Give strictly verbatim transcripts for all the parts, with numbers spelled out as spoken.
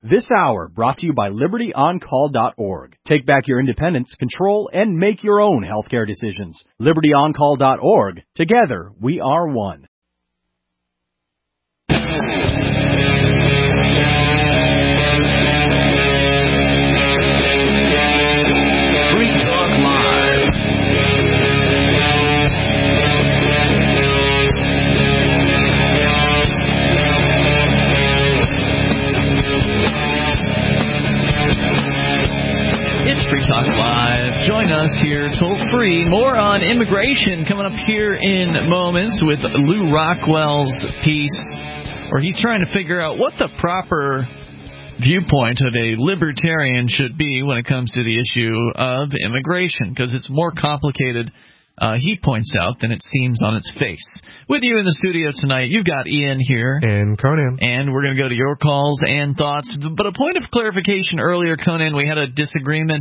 This hour brought to you by Liberty On Call dot org. Take back your independence, control, and make your own healthcare decisions. Liberty On Call dot org. Together, we are one. Free Talk Live. Join us here toll free. More on immigration coming up here in moments with Lou Rockwell's piece, where he's trying to figure out what the proper viewpoint of a libertarian should be when it comes to the issue of immigration, because it's more complicated, uh, he points out, than it seems on its face. With you in the studio tonight, you've got Ian here. And Conan. And we're going to go to your calls and thoughts. But a point of clarification earlier, Conan, we had a disagreement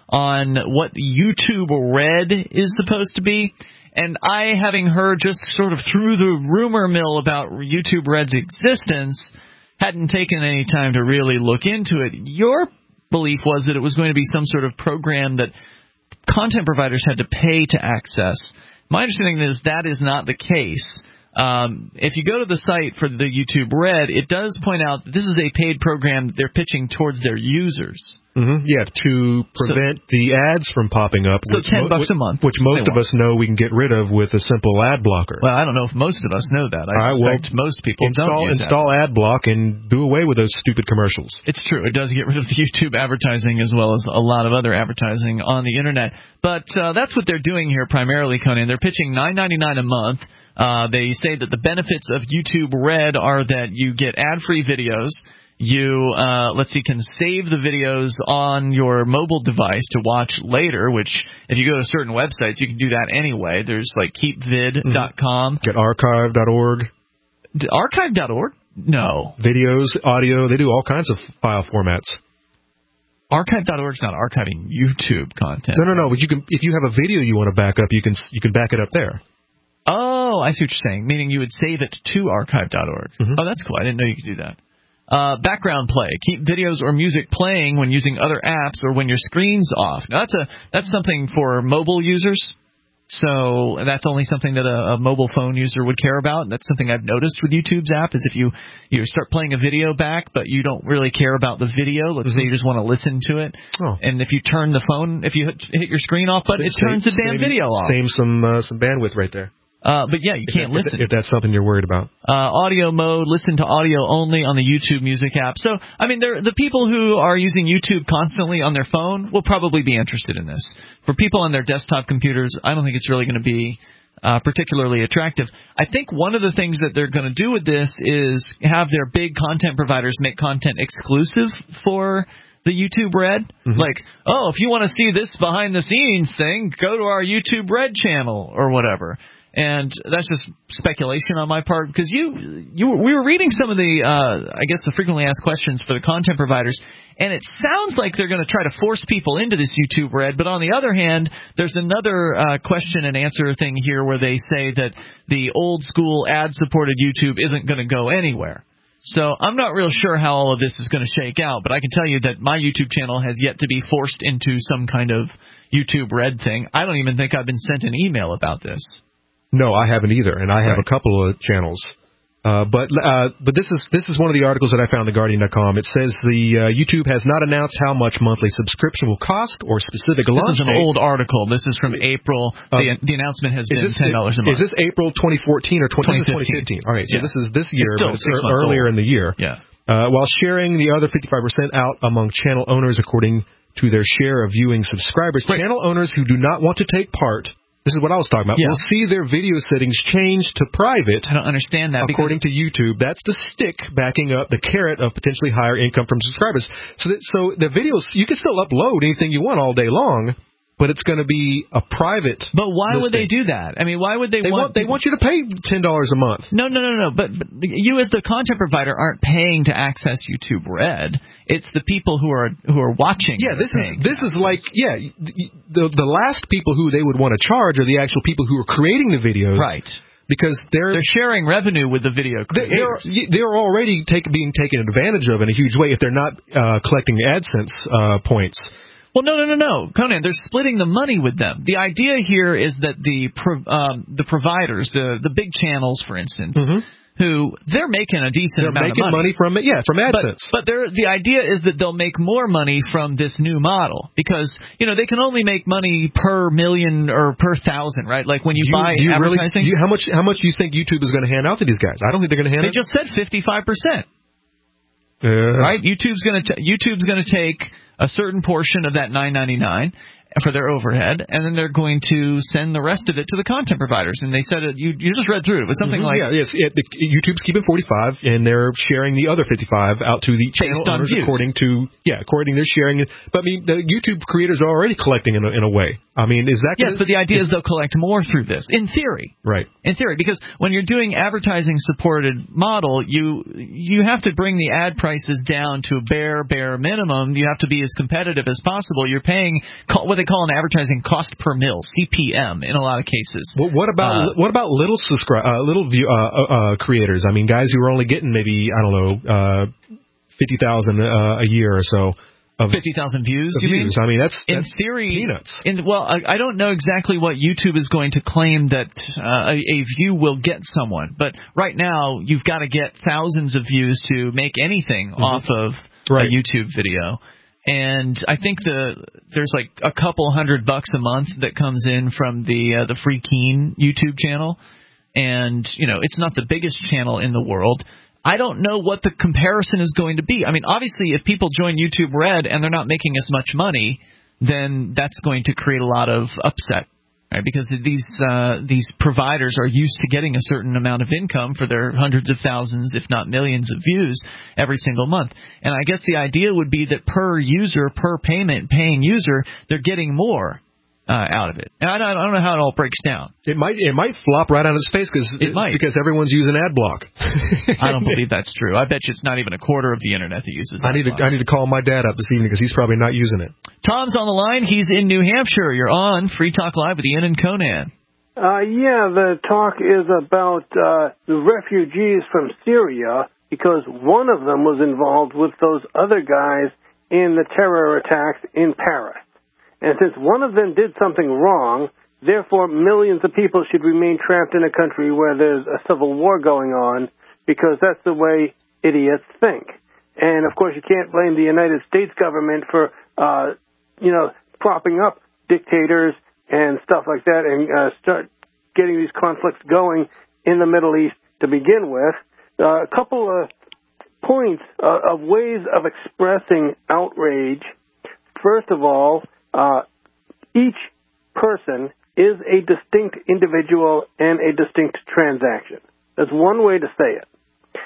on what YouTube Red is supposed to be. And I, having heard just sort of through the rumor mill about YouTube Red's existence, hadn't taken any time to really look into it. Your belief was that it was going to be some sort of program that content providers had to pay to access. My understanding is that is not the case. Um, if you go to the site for the YouTube Red, it does point out that this is a paid program that they're pitching towards their users. Mm-hmm. Yeah, to prevent so, the ads from popping up. So ten bucks a month. Which most of us know we can get rid of with a simple ad blocker. Well, I don't know if most of us know that. I suspect well, most people install, don't use Install that. ad block and do away with those stupid commercials. It's true. It does get rid of the YouTube advertising as well as a lot of other advertising on the Internet. But uh, that's what they're doing here primarily, Conan. They're pitching nine ninety-nine a month. Uh, they say that the benefits of YouTube Red are that you get ad-free videos. You, uh, let's see, can save the videos on your mobile device to watch later, which if you go to certain websites, you can do that anyway. There's like keep vid dot com. Mm-hmm. Get archive dot org. archive dot org? No. Videos, audio, they do all kinds of file formats. archive dot org is not archiving YouTube content. No, no, no. But you can, if you have a video you want to back up, you can you can back it up there. Oh, I see what you're saying. Meaning you would save it to archive dot org. Mm-hmm. Oh, that's cool. I didn't know you could do that. Uh, background play. Keep videos or music playing when using other apps or when your screen's off. Now, that's a that's something for mobile users. So that's only something that a, a mobile phone user would care about. That's something I've noticed with YouTube's app is if you, you start playing a video back, but you don't really care about the video. Let's mm-hmm. say you just want to listen to it. Oh. And if you turn the phone, if you hit, hit your screen off button, it save, turns the damn save, video off. Save some, uh, some bandwidth right there. Uh, but yeah, you if can't that, listen. If that's something you're worried about. Uh, audio mode, listen to audio only on the YouTube Music app. So, I mean, the people who are using YouTube constantly on their phone will probably be interested in this. For people on their desktop computers, I don't think it's really going to be uh, particularly attractive. I think one of the things that they're going to do with this is have their big content providers make content exclusive for the YouTube Red. Mm-hmm. Like, oh, if you want to see this behind-the-scenes thing, go to our YouTube Red channel or whatever. And that's just speculation on my part because you, you, we were reading some of the, uh, I guess, the frequently asked questions for the content providers, and it sounds like they're going to try to force people into this YouTube Red. But on the other hand, there's another uh, question and answer thing here where they say that the old school ad-supported YouTube isn't going to go anywhere. So I'm not real sure how all of this is going to shake out, but I can tell you that my YouTube channel has yet to be forced into some kind of YouTube Red thing. I don't even think I've been sent an email about this. No, I haven't either, and I have right. a couple of channels. Uh, but uh, but this is this is one of the articles that I found on the Guardian dot com. It says the uh, YouTube has not announced how much monthly subscription will cost or specific launch date. This is an date. old article. This is from April. Uh, the, the announcement has been this, ten dollars a month. Is this April twenty fourteen or twenty fifteen? All right, so yeah. this is this year, it's still but six it's months earlier old. in the year. Yeah. Uh, while sharing the other fifty-five percent out among channel owners according to their share of viewing subscribers, right. Channel owners who do not want to take part. This is what I was talking about. Yeah. We'll see their video settings change to private. I don't understand that. According to YouTube, that's the stick backing up the carrot of potentially higher income from subscribers. So, that, so the videos, you can still upload anything you want all day long, but it's going to be a private. But why listing. would they do that? I mean, why would they, they want? want they want you to pay ten dollars a month. No, no, no, no. But, but you, as the content provider, aren't paying to access YouTube Red. It's the people who are who are watching. Yeah, this is this is like yeah, the the last people who they would want to charge are the actual people who are creating the videos. Right. because they're they're sharing revenue with the video creators. They're, they're already take, being taken advantage of in a huge way if they're not uh, collecting AdSense uh, points. Well, no, no, no, no, Conan. They're splitting the money with them. The idea here is that the pro, um, the providers, the the big channels, for instance, mm-hmm. who they're making a decent they're amount of money. They're making money from it, yeah, from AdSense. But, but they're, the idea is that they'll make more money from this new model because you know they can only make money per million or per thousand, right? Like when you, you buy you advertising. Really, you, how much? How much do you think YouTube is going to hand out to these guys? I don't think they're going to hand. They just said fifty-five percent. Uh, right? YouTube's going to YouTube's going to take a certain portion of that nine ninety-nine for their overhead, and then they're going to send the rest of it to the content providers. And they said it, you you just read through it. It was something mm-hmm, like yeah, yes, yeah, the, YouTube's keeping forty-five, and they're sharing the other fifty-five out to the channel owners views. according to yeah, according they're sharing it. But I mean, the YouTube creators are already collecting in a, in a way. I mean, is that yes? But the idea is they'll collect more through this, in theory. Right. In theory, because when you're doing advertising supported model, you you have to bring the ad prices down to a bare bare minimum. You have to be as competitive as possible. You're paying what they call an advertising cost per mil, C P M, in a lot of cases. Well, what about uh, what about little subscribe uh, little view, uh, uh, creators? I mean, guys who are only getting maybe I don't know uh, fifty thousand uh, a year or so. Of fifty thousand views, you views. mean? I mean, that's, in that's theory, peanuts. In, well, I, I don't know exactly what YouTube is going to claim that uh, a, a view will get someone, but right now you've got to get thousands of views to make anything mm-hmm. off of right. a YouTube video. And I think the there's like a couple hundred bucks a month that comes in from the uh, the Free Keen YouTube channel, and you know it's not the biggest channel in the world. I don't know what the comparison is going to be. I mean, obviously, if people join YouTube Red and they're not making as much money, then that's going to create a lot of upset, right? Because these uh, these providers are used to getting a certain amount of income for their hundreds of thousands, if not millions, of views every single month. And I guess the idea would be that per user, per payment, paying user, they're getting more Uh, out of it. And I don't, I don't know how it all breaks down. It might it might flop right on its face because it might. because everyone's using ad block. I don't believe that's true. I bet you it's not even a quarter of the internet that uses ad I need block. to I need to call my dad up this evening because he's probably not using it. Tom's on the line. He's in New Hampshire. You're on Free Talk Live with Ian and Conan. Uh, yeah, the talk is about uh, the refugees from Syria because one of them was involved with those other guys in the terror attacks in Paris. And since one of them did something wrong, therefore millions of people should remain trapped in a country where there's a civil war going on because that's the way idiots think. And, of course, you can't blame the United States government for, uh, you know, propping up dictators and stuff like that and uh, start getting these conflicts going in the Middle East to begin with. Uh, a couple of points uh, of ways of expressing outrage. First of all, Uh, each person is a distinct individual and a distinct transaction. That's one way to say it.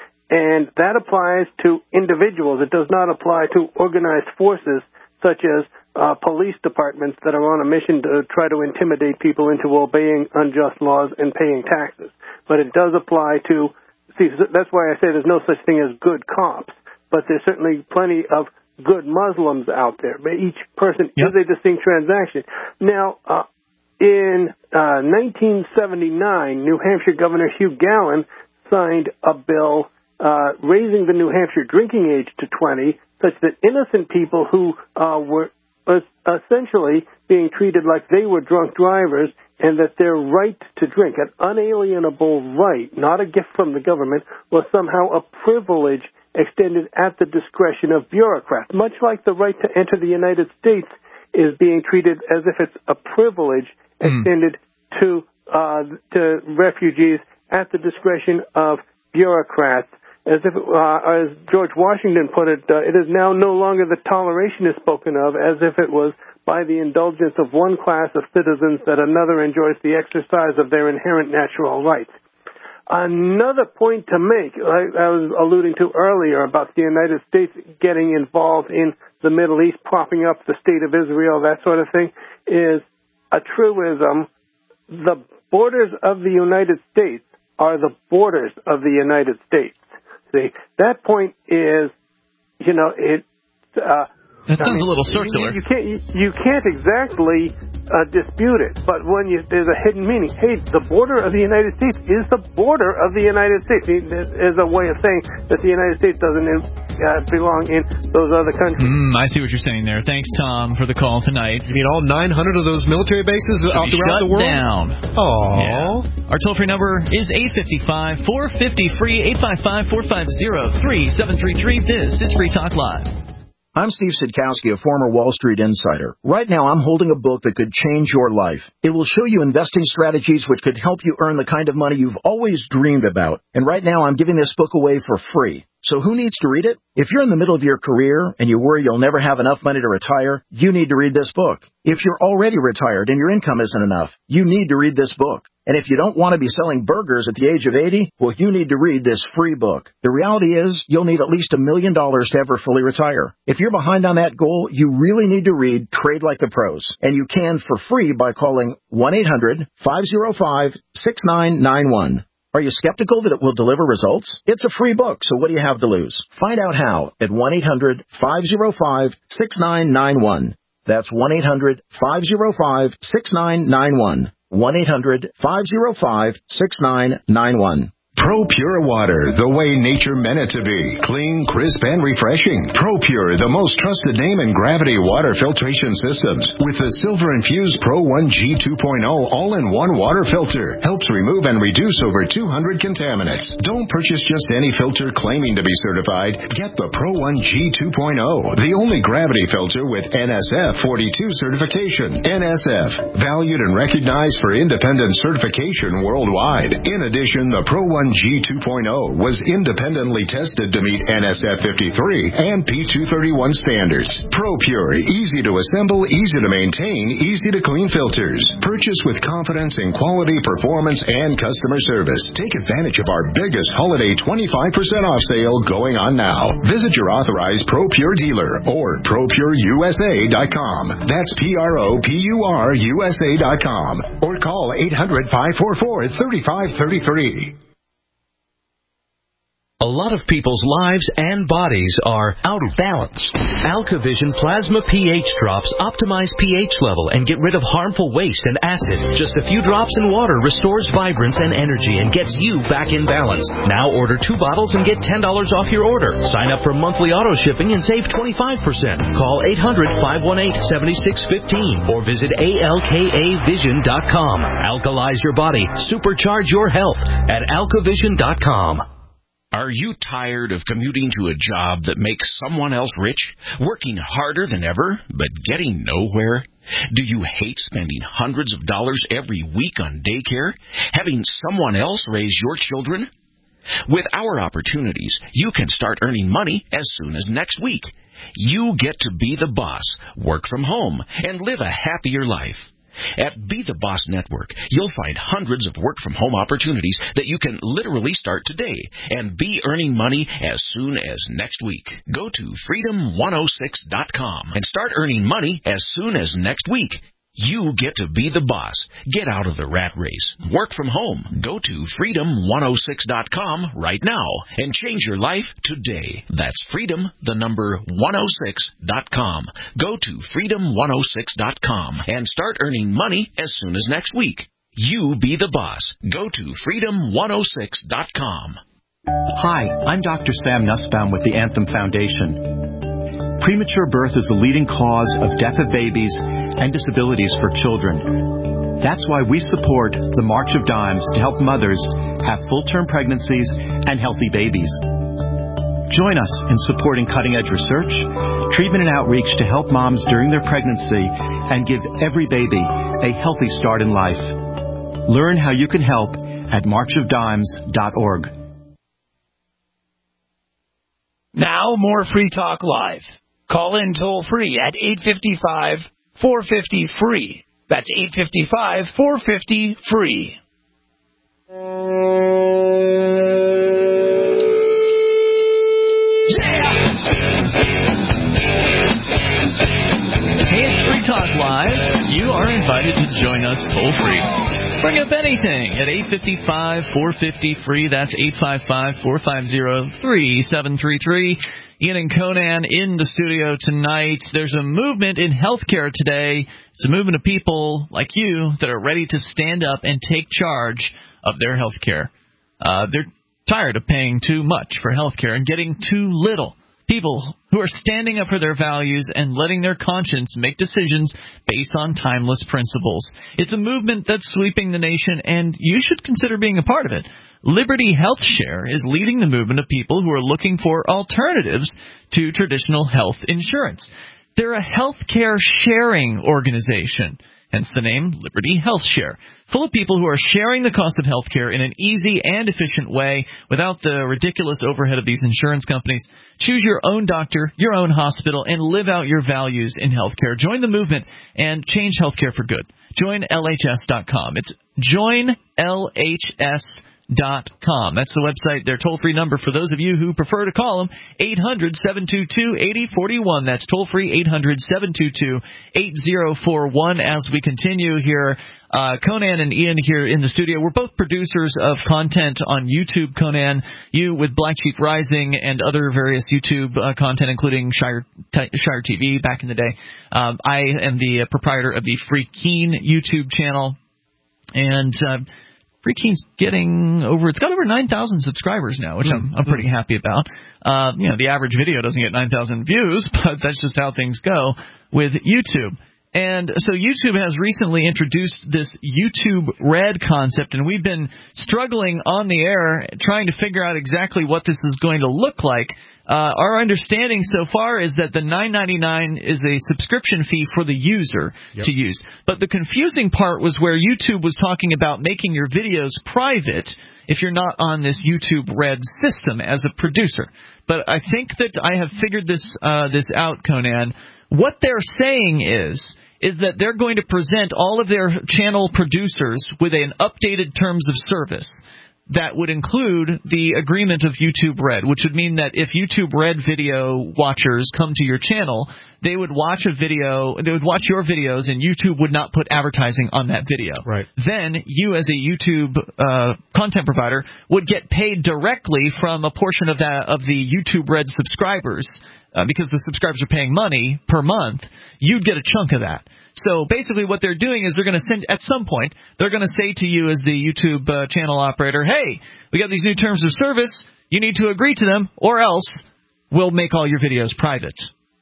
And that applies to individuals. It does not apply to organized forces such as uh, police departments that are on a mission to try to intimidate people into obeying unjust laws and paying taxes. But it does apply to, see, that's why I say there's no such thing as good cops, but there's certainly plenty of good Muslims out there. But each person yep. is a distinct transaction. Now, uh, in uh, nineteen seventy-nine, New Hampshire Governor Hugh Gallen signed a bill uh, raising the New Hampshire drinking age to twenty, such that innocent people who uh, were essentially being treated like they were drunk drivers and that their right to drink, an unalienable right, not a gift from the government, was somehow a privilege extended at the discretion of bureaucrats, much like the right to enter the United States is being treated as if it's a privilege mm. extended to uh, to refugees at the discretion of bureaucrats. As if, uh, as George Washington put it, uh, it is now no longer the toleration is spoken of, as if it was by the indulgence of one class of citizens that another enjoys the exercise of their inherent natural rights. Another point to make, like I was alluding to earlier about the United States getting involved in the Middle East, propping up the state of Israel, that sort of thing, is a truism. The borders of the United States are the borders of the United States. See, that point is, you know, it. Uh, That sounds I mean, a little circular. You, you can't you, you can't exactly uh, dispute it, but when you, there's a hidden meaning. Hey, the border of the United States is the border of the United States. Is a way of saying that the United States doesn't uh, belong in those other countries. Mm, I see what you're saying there. Thanks, Tom, for the call tonight. You mean all nine hundred of those military bases out throughout the world? Down. Aww. Yeah. Our toll-free number is eight five five, four five zero, free, eight five five, four five zero, three seven three three. This is Free Talk Live. I'm Steve Sidkowski, a former Wall Street insider. Right now, I'm holding a book that could change your life. It will show you investing strategies which could help you earn the kind of money you've always dreamed about. And right now, I'm giving this book away for free. So who needs to read it? If you're in the middle of your career and you worry you'll never have enough money to retire, you need to read this book. If you're already retired and your income isn't enough, you need to read this book. And if you don't want to be selling burgers at the age of eighty, well, you need to read this free book. The reality is you'll need at least a million dollars to ever fully retire. If you're behind on that goal, you really need to read Trade Like the Pros. And you can for free by calling one eight hundred, five oh five, six nine nine one. Are you skeptical that it will deliver results? It's a free book, so what do you have to lose? Find out how at one eight hundred, five oh five, six nine nine one. That's one eight hundred, five oh five, six nine nine one. one eight hundred, five oh five, six nine nine one. ProPure water, the way nature meant it to be. Clean, crisp, and refreshing. ProPure, the most trusted name in gravity water filtration systems. With the silver-infused Pro one G two point oh all-in-one water filter. Helps remove and reduce over two hundred contaminants. Don't purchase just any filter claiming to be certified. Get the Pro one G two point oh, the only gravity filter with N S F forty-two certification. N S F, valued and recognized for independent certification worldwide. In addition, the Pro one G two point oh was independently tested to meet N S F fifty-three and P two thirty-one standards. ProPure, easy to assemble, easy to maintain, easy to clean filters. Purchase with confidence in quality, performance, and customer service. Take advantage of our biggest holiday twenty-five percent off sale going on now. Visit your authorized ProPure dealer or Pro Pure U S A dot com. That's P R O P U R U S A dot com. Or call eight hundred, five four four, three five three three. A lot of people's lives and bodies are out of balance. AlkaVision Plasma pH drops optimize pH level and get rid of harmful waste and acid. Just a few drops in water restores vibrance and energy and gets you back in balance. Now order two bottles and get ten dollars off your order. Sign up for monthly auto shipping and save twenty-five percent. Call eight hundred, five one eight, seven six one five or visit A L K A vision dot com. Alkalize your body. Supercharge your health at alka vision dot com. Are you tired of commuting to a job that makes someone else rich, working harder than ever, but getting nowhere? Do you hate spending hundreds of dollars every week on daycare, having someone else raise your children? With our opportunities, you can start earning money as soon as next week. You get to be the boss, work from home, and live a happier life. At Be the Boss Network, you'll find hundreds of work-from-home opportunities that you can literally start today and be earning money as soon as next week. Go to freedom one oh six dot com and start earning money as soon as next week. You get to be the boss. Get out of the rat race. Work from home. Go to freedom one oh six dot com right now and change your life today. That's freedom, the number one oh six dot com. Go to freedom one oh six dot com and start earning money as soon as next week. You be the boss. Go to freedom one oh six dot com. Hi, I'm Doctor Sam Nussbaum with the Anthem Foundation. Premature birth is the leading cause of death of babies and disabilities for children. That's why we support the March of Dimes to help mothers have full-term pregnancies and healthy babies. Join us in supporting cutting-edge research, treatment and outreach to help moms during their pregnancy and give every baby a healthy start in life. Learn how you can help at march of dimes dot org. Now more Free Talk Live. Call in toll-free at eight five five, four five zero, free. That's eight five five, four five zero, free. Hey, it's Free Talk Live. You are invited to join us toll-free. Bring up anything at eight five five, four five zero, free. That's eight five five, four five zero, three seven three three. Ian and Conan in the studio tonight. There's a movement in healthcare today. It's a movement of people like you that are ready to stand up and take charge of their healthcare. Uh, they're tired of paying too much for healthcare and getting too little. People who are standing up for their values and letting their conscience make decisions based on timeless principles. It's a movement that's sweeping the nation, and you should consider being a part of it. Liberty Health Share is leading the movement of people who are looking for alternatives to traditional health insurance. They're a healthcare sharing organization, hence the name Liberty Health Share, full of people who are sharing the cost of healthcare in an easy and efficient way without the ridiculous overhead of these insurance companies. Choose your own doctor, your own hospital, and live out your values in healthcare. Join the movement and change healthcare for good. Join L H S dot com. It's join L H S dot com. That's the website. Their toll-free number for those of you who prefer to call them, eight hundred, seven two two, eight zero four one. That's toll-free, eight hundred, seven two two, eight zero four one. As we continue here, uh, Conan and Ian here in the studio. We're both producers of content on YouTube. Conan, you with Black Sheep Rising and other various YouTube uh, content, including Shire, T- Shire T V back in the day. Um, I am the uh, proprietor of the Free Keen YouTube channel. And uh, Free Keen's getting over, it's got over nine thousand subscribers now, which I'm, I'm pretty happy about. Uh, you know, the average video doesn't get nine thousand views, but that's just how things go with YouTube. And so YouTube has recently introduced this YouTube Red concept, and we've been struggling on the air trying to figure out exactly what this is going to look like. Uh, our understanding so far is that the nine ninety-nine is a subscription fee for the user yep. to use. But the confusing part was where YouTube was talking about making your videos private if you're not on this YouTube Red system as a producer. But I think that I have figured this uh, this out, Conan. What they're saying is is that they're going to present all of their channel producers with an updated terms of service that would include the agreement of YouTube Red, which would mean that if YouTube Red video watchers come to your channel, they would watch a video, they would watch your videos, and YouTube would not put advertising on that video. Right. Then you, as a YouTube uh, content provider, would get paid directly from a portion of that of the YouTube Red subscribers, uh, because the subscribers are paying money per month. You'd get a chunk of that. So basically what they're doing is they're going to send, at some point, they're going to say to you as the YouTube uh, channel operator, hey, we got these new terms of service, you need to agree to them, or else we'll make all your videos private.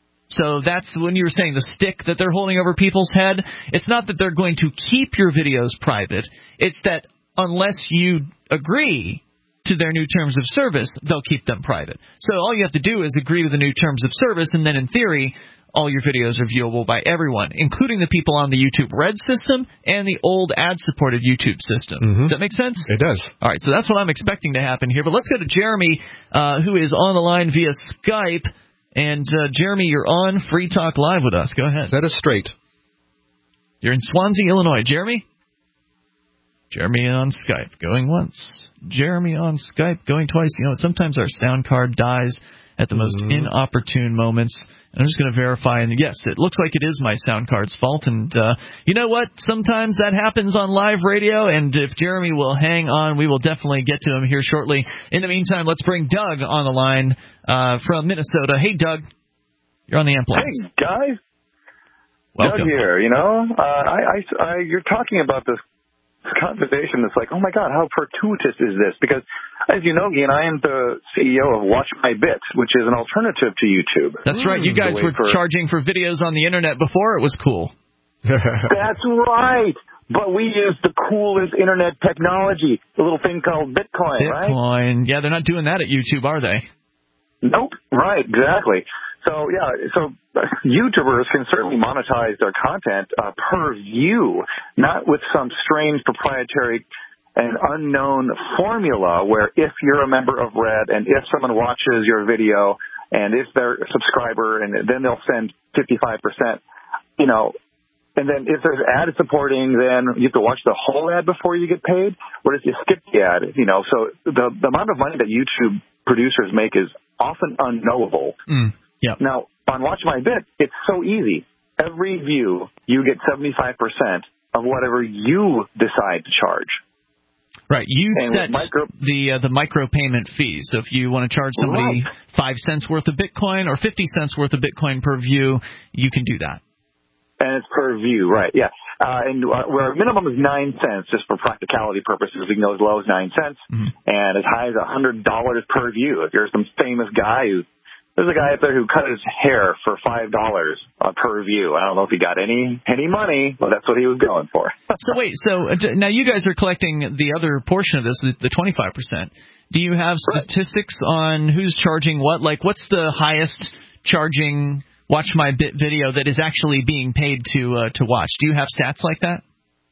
So that's when you were saying the stick that they're holding over people's head. It's not that they're going to keep your videos private. It's that unless you agree to their new terms of service, they'll keep them private. So all you have to do is agree to the new terms of service, and then in theory, all your videos are viewable by everyone, including the people on the YouTube Red system and the old ad-supported YouTube system. Mm-hmm. Does that make sense? It does. All right, so that's what I'm expecting to happen here. But let's go to Jeremy, uh, who is on the line via Skype. And, uh, Jeremy, you're on Free Talk Live with us. Go ahead. That is straight. You're in Swansea, Illinois. Jeremy? Jeremy on Skype, going once. Jeremy on Skype, going twice. You know, sometimes our sound card dies at the most mm-hmm. inopportune moments. And I'm just going to verify, and yes, it looks like it is my sound card's fault. And uh, you know what? Sometimes that happens on live radio, and if Jeremy will hang on, we will definitely get to him here shortly. In the meantime, let's bring Doug on the line uh, from Minnesota. Hey, Doug. You're on the Amp Line. Hey, guys. Welcome. Doug here. You know, uh, I, I, I, you're talking about this conversation that's like, oh my God, how fortuitous is this? Because, as you know, Ian, I am the C E O of Watch My Bit, which is an alternative to YouTube. That's right. You guys were for... charging for videos on the internet before it was cool. That's right. But we use the coolest internet technology, the little thing called Bitcoin, Bitcoin. right? Bitcoin. Yeah, they're not doing that at YouTube, are they? Nope. Right, exactly. So, yeah, so YouTubers can certainly monetize their content uh, per view, not with some strange proprietary and unknown formula where if you're a member of Red and if someone watches your video and if they're a subscriber and then they'll send fifty-five percent, you know, and then if there's ad supporting, then you have to watch the whole ad before you get paid. What if you skip the ad, you know? So the, the amount of money that YouTube producers make is often unknowable. Mm. Yep. Now, on Watch My Bit, it's so easy. Every view, you get seventy-five percent of whatever you decide to charge. Right, you and set micro- the uh, the micropayment fee. So if you want to charge somebody right. five cents worth of Bitcoin or fifty cents worth of Bitcoin per view, you can do that. And it's per view, right? Yeah, uh, and uh, where our minimum is nine cents, just for practicality purposes, we can go as low as nine cents, mm-hmm. and as high as a hundred dollars per view. If you're some famous guy who There's a guy up there who cut his hair for five dollars uh, per view. I don't know if he got any any money, but that's what he was going for. So wait, so uh, now you guys are collecting the other portion of this, the, the twenty-five percent. Do you have statistics right. on who's charging what? Like, what's the highest charging Watch My Bit video that is actually being paid to uh, to watch? Do you have stats like that?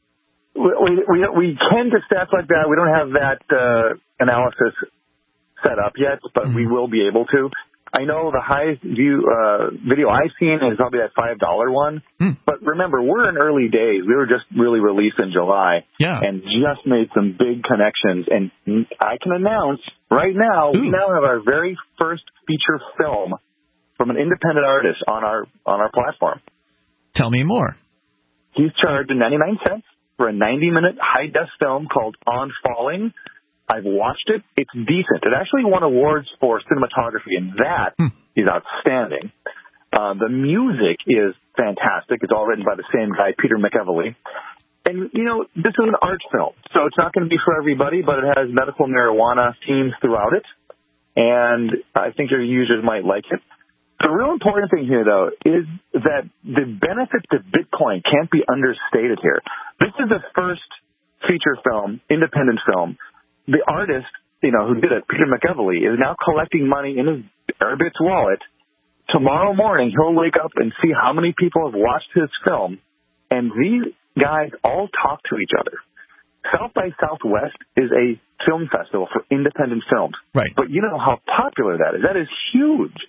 We we, we can to stats like that. We don't have that uh, analysis set up yet, but mm-hmm. we will be able to. I know the highest view uh, video I've seen is probably that five dollar one. Mm. But remember, we're in early days. We were just really released in July yeah. and just made some big connections. And I can announce right now, Ooh. we now have our very first feature film from an independent artist on our on our platform. Tell me more. He's charged ninety-nine cents for a ninety minute high-def film called On Falling. I've watched it. It's decent. It actually won awards for cinematography, and that hmm. is outstanding. Uh, the music is fantastic. It's all written by the same guy, Peter McEvely. And, you know, this is an art film, so it's not going to be for everybody, but it has medical marijuana themes throughout it, and I think your users might like it. The real important thing here, though, is that the benefit to Bitcoin can't be understated here. This is the first feature film, independent film. The artist, you know, who did it, Peter McEvely, is now collecting money in his Airbit's wallet. Tomorrow morning, he'll wake up and see how many people have watched his film, and these guys all talk to each other. South by Southwest is a film festival for independent films. Right. But you know how popular that is. That is huge.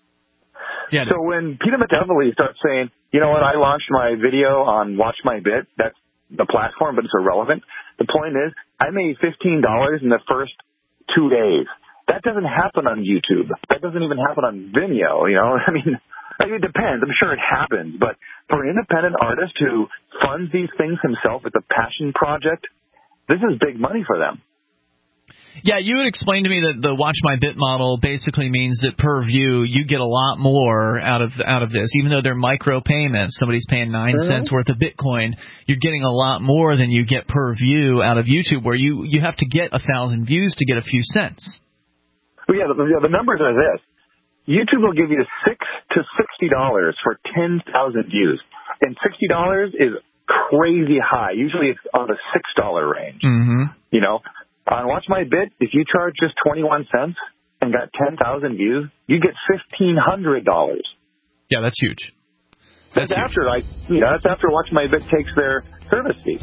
Yeah, so when Peter McEvely starts saying, you know what, I launched my video on Watch My Bit, that's the platform, but it's irrelevant. The point is, I made fifteen dollars in the first two days. That doesn't happen on YouTube. That doesn't even happen on Vimeo, you know? I mean, it depends. I'm sure it happens. But for an independent artist who funds these things himself, it's a passion project, this is big money for them. Yeah, you would explain to me that the Watch My Bit model basically means that per view you get a lot more out of out of this. Even though they're micro payments, somebody's paying nine mm-hmm. cents worth of Bitcoin, you're getting a lot more than you get per view out of YouTube, where you, you have to get a thousand views to get a few cents. Well, yeah, the, the numbers are this. YouTube will give you six to sixty dollars for ten thousand views, and sixty dollars is crazy high. Usually it's on the six dollar range. Mm-hmm. You know. On Watch My Bit, if you charge just twenty-one cents and got ten thousand views, you get fifteen hundred dollars. Yeah, that's huge. That's, that's after huge. I, you know, that's after Watch My Bit takes their service fee.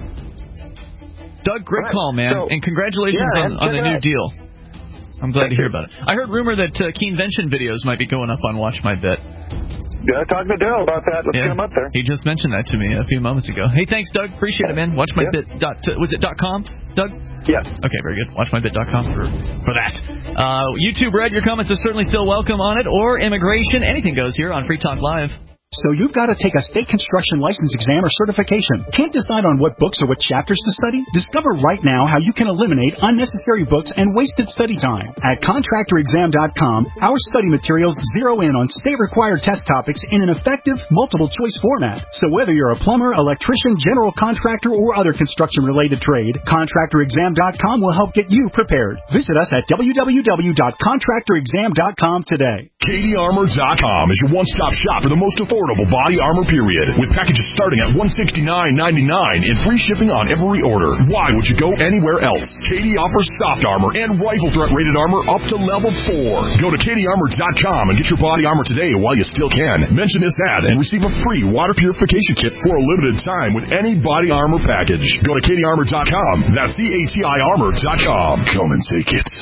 Doug, great right. call, man, so, and congratulations yeah, on, on the new deal. I'm glad Thank to hear you. about it. I heard rumor that uh, Keenvention videos might be going up on Watch My Bit. Yeah, talk to Daryl about that. Let's yeah. get him up there. He just mentioned that to me a few moments ago. Hey, thanks, Doug. Appreciate it, man. Watch My Bit. Dot, was it dot com, Doug? Yeah. Okay, very good. Watch My Bit dot com for, for that. Uh, YouTube, Red, your comments are certainly still welcome on it, or immigration. Anything goes here on Free Talk Live. So you've got to take a state construction license exam or certification. Can't decide on what books or what chapters to study? Discover right now how you can eliminate unnecessary books and wasted study time. At contractor exam dot com, our study materials zero in on state-required test topics in an effective, multiple-choice format. So whether you're a plumber, electrician, general contractor, or other construction-related trade, contractor exam dot com will help get you prepared. Visit us at w w w dot contractor exam dot com today. Katie Armor dot com is your one-stop shop for the most affordable body armor period, with packages starting at one hundred sixty-nine ninety-nine and free shipping on every order. Why would you go anywhere else? Katie offers soft armor and rifle threat rated armor up to level four. Go to Katie Armor dot com and get your body armor today while you still can. Mention this ad and receive a free water purification kit for a limited time with any body armor package. Go to Katie Armor dot com. That's C A T I Armor dot com. Come and take it.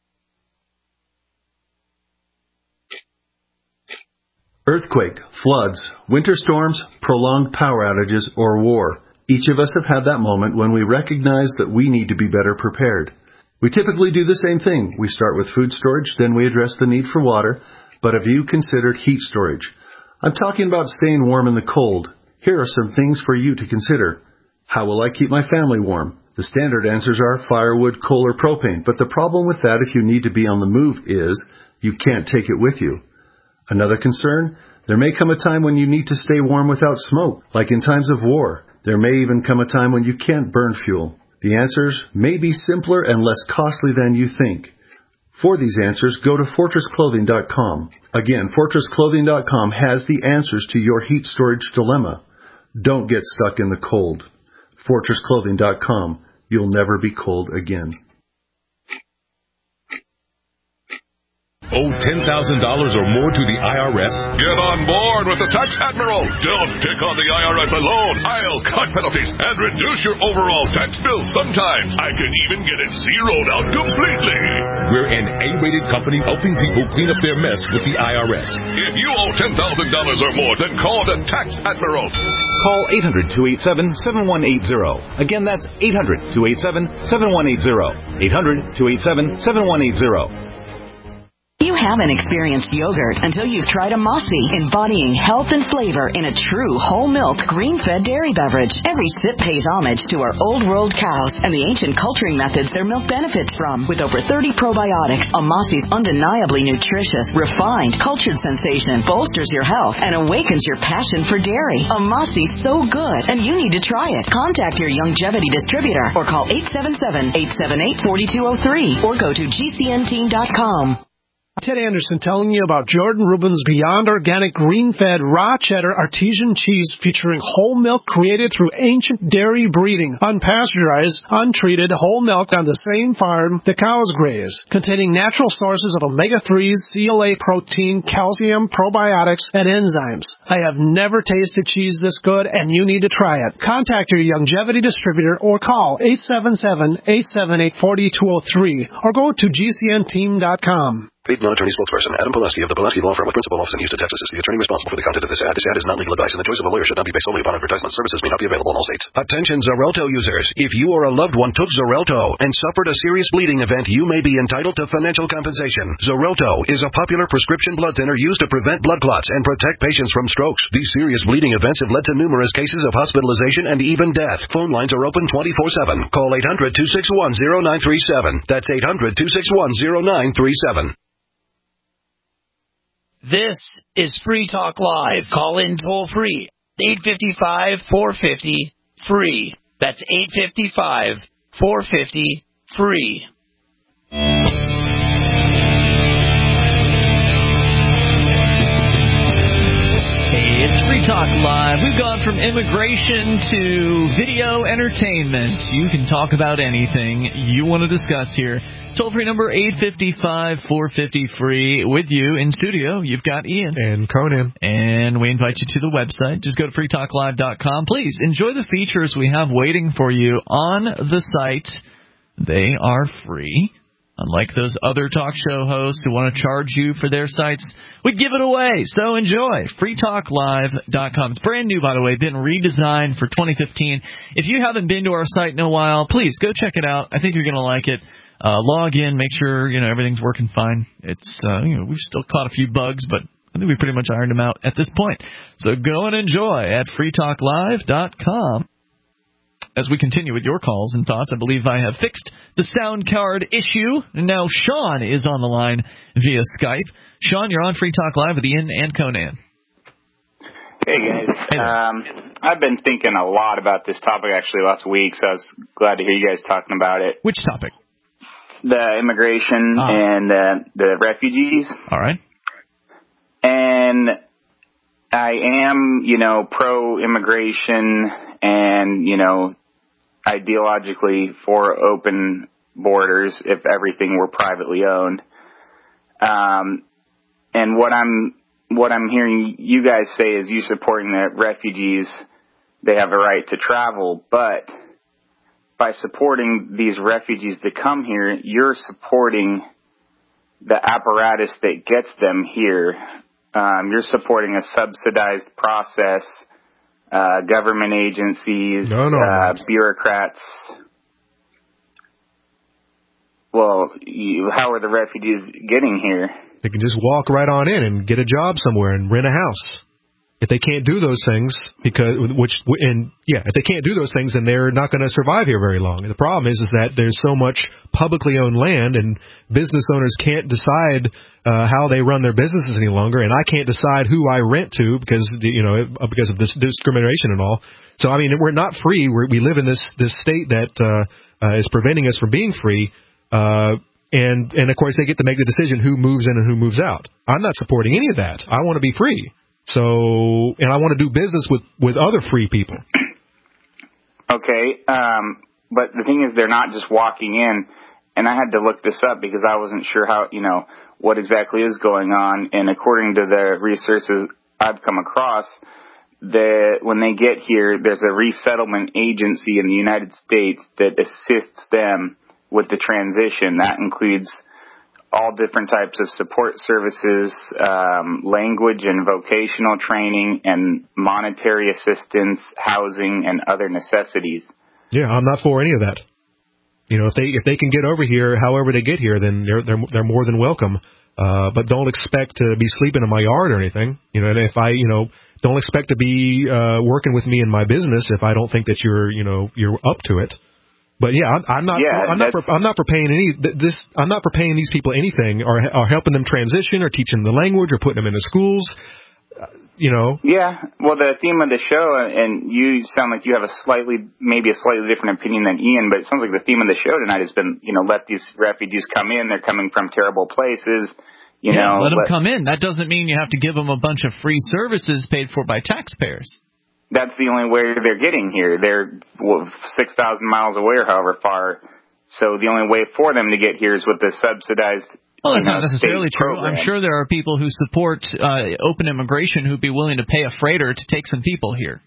Earthquake, floods, winter storms, prolonged power outages, or war. Each of us have had that moment when we recognize that we need to be better prepared. We typically do the same thing. We start with food storage, then we address the need for water. But have you considered heat storage? I'm talking about staying warm in the cold. Here are some things for you to consider. How will I keep my family warm? The standard answers are firewood, coal, or propane, but the problem with that if you need to be on the move is you can't take it with you. Another concern? There may come a time when you need to stay warm without smoke, like in times of war. There may even come a time when you can't burn fuel. The answers may be simpler and less costly than you think. For these answers, go to fortress clothing dot com. Again, fortress clothing dot com has the answers to your heat storage dilemma. Don't get stuck in the cold. fortress clothing dot com. You'll never be cold again. Owe ten thousand dollars or more to the I R S? Get on board with the Tax Admiral. Don't take on the I R S alone. I'll cut penalties and reduce your overall tax bill. Sometimes I can even get it zeroed out completely. We're an A-rated company helping people clean up their mess with the I R S. If you owe ten thousand dollars or more, then call the Tax Admiral. Call eight hundred, two eight seven, seven one eight zero. Again, that's eight hundred, two eight seven, seven one eight zero. eight hundred, two eight seven, seven one eight zero. You haven't experienced yogurt until you've tried a Mossy, embodying health and flavor in a true whole milk, green-fed dairy beverage. Every sip pays homage to our old world cows and the ancient culturing methods their milk benefits from. With over thirty probiotics, a Mossy's undeniably nutritious, refined, cultured sensation bolsters your health and awakens your passion for dairy. A Mossy's so good, and you need to try it. Contact your Youngevity distributor or call eight seven seven, eight seven eight, four two zero three or go to G C N team dot com. Ted Anderson telling you about Jordan Rubin's Beyond Organic Green-Fed Raw Cheddar Artesian Cheese featuring whole milk created through ancient dairy breeding, unpasteurized, untreated whole milk on the same farm the cows graze, containing natural sources of omega threes, C L A protein, calcium, probiotics, and enzymes. I have never tasted cheese this good, and you need to try it. Contact your Youngevity distributor or call eight seven seven, eight seven eight, four two zero three or go to G C N team dot com. Paid non-attorney spokesperson Adam Pulaski of the Pulaski Law Firm with principal office in Houston, Texas is the attorney responsible for the content of this ad. This ad is not legal advice, and the choice of a lawyer should not be based solely upon advertisement. Services may not be available in all states. Attention Xarelto users. If you or a loved one took Xarelto and suffered a serious bleeding event, you may be entitled to financial compensation. Xarelto is a popular prescription blood thinner used to prevent blood clots and protect patients from strokes. These serious bleeding events have led to numerous cases of hospitalization and even death. Phone lines are open twenty-four seven. Call eight hundred, two six one, zero nine three seven. That's eight hundred, two six one, zero nine three seven. This is Free Talk Live. Call in toll free. eight five five, four five zero, free. That's eight five five, four five zero, free. Hey, it's Free Talk Live. We've gone from immigration to video entertainment. You can talk about anything you want to discuss here. Toll-free number eight five five, four five zero, free. With you in studio, you've got Ian. And Conan. And we invite you to the website. Just go to free talk live dot com. Please enjoy the features we have waiting for you on the site. They are free. Unlike those other talk show hosts who want to charge you for their sites, we give it away. So enjoy. free talk live dot com. It's brand new, by the way. Been redesigned for twenty fifteen. If you haven't been to our site in a while, please go check it out. I think you're going to like it. Uh, log in, make sure you know everything's working fine. It's uh, you know we've still caught a few bugs, but I think we pretty much ironed them out at this point. So go and enjoy at free talk live dot com. As we continue with your calls and thoughts, I believe I have fixed the sound card issue, and now Sean is on the line via Skype. Sean, you're on Free Talk Live with Ian and Conan. Hey, guys. Um, I've been thinking a lot about this topic, actually, last week, so I was glad to hear you guys talking about it. Which topic? The immigration ah. and uh, the refugees. All right. And I am, you know, pro-immigration and, you know, ideologically for open borders if everything were privately owned. Um, and what I'm what I'm hearing you guys say is you supporting that refugees, they have a right to travel, but by supporting these refugees to come here, you're supporting the apparatus that gets them here. Um, you're supporting a subsidized process, uh, government agencies, no, no, uh, bureaucrats. Well, you, how are the refugees getting here? They can just walk right on in and get a job somewhere and rent a house. If they can't do those things, because which and yeah, if they can't do those things, then they're not going to survive here very long. And the problem is, is that there's so much publicly owned land, and business owners can't decide uh, how they run their businesses any longer. And I can't decide who I rent to because you know because of this discrimination and all. So I mean, we're not free. We're, we live in this this state that uh, uh, is preventing us from being free. Uh, and and of course, they get to make the decision who moves in and who moves out. I'm not supporting any of that. I want to be free. So, and I want to do business with, with other free people. Okay, um, but the thing is, they're not just walking in, and I had to look this up because I wasn't sure how, you know, what exactly is going on. And according to the resources I've come across, that when they get here, there's a resettlement agency in the United States that assists them with the transition. That includes all different types of support services, um, language and vocational training, and monetary assistance, housing, and other necessities. Yeah, I'm not for any of that. You know, if they if they can get over here, however they get here, then they're they're they're more than welcome. Uh, but don't expect to be sleeping in my yard or anything. You know, and if I, you know, don't expect to be uh, working with me in my business if I don't think that you're, you know, you're up to it. But yeah, I'm, I'm not. Yeah, I'm not. For, I'm not for paying any. This. I'm not for paying these people anything, or, or helping them transition, or teaching them the language, or putting them into schools. Uh, you know. Yeah. Well, the theme of the show, and you sound like you have a slightly, maybe a slightly different opinion than Ian, but it sounds like the theme of the show tonight has been, you know, let these refugees come in. They're coming from terrible places. You yeah, know, let them let, come in. That doesn't mean you have to give them a bunch of free services paid for by taxpayers. That's the only way they're getting here. They're well, six thousand miles away or however far. So the only way for them to get here is with the subsidized. Well, that's you know, not necessarily true. program. I'm sure there are people who support uh, open immigration who'd be willing to pay a freighter to take some people here.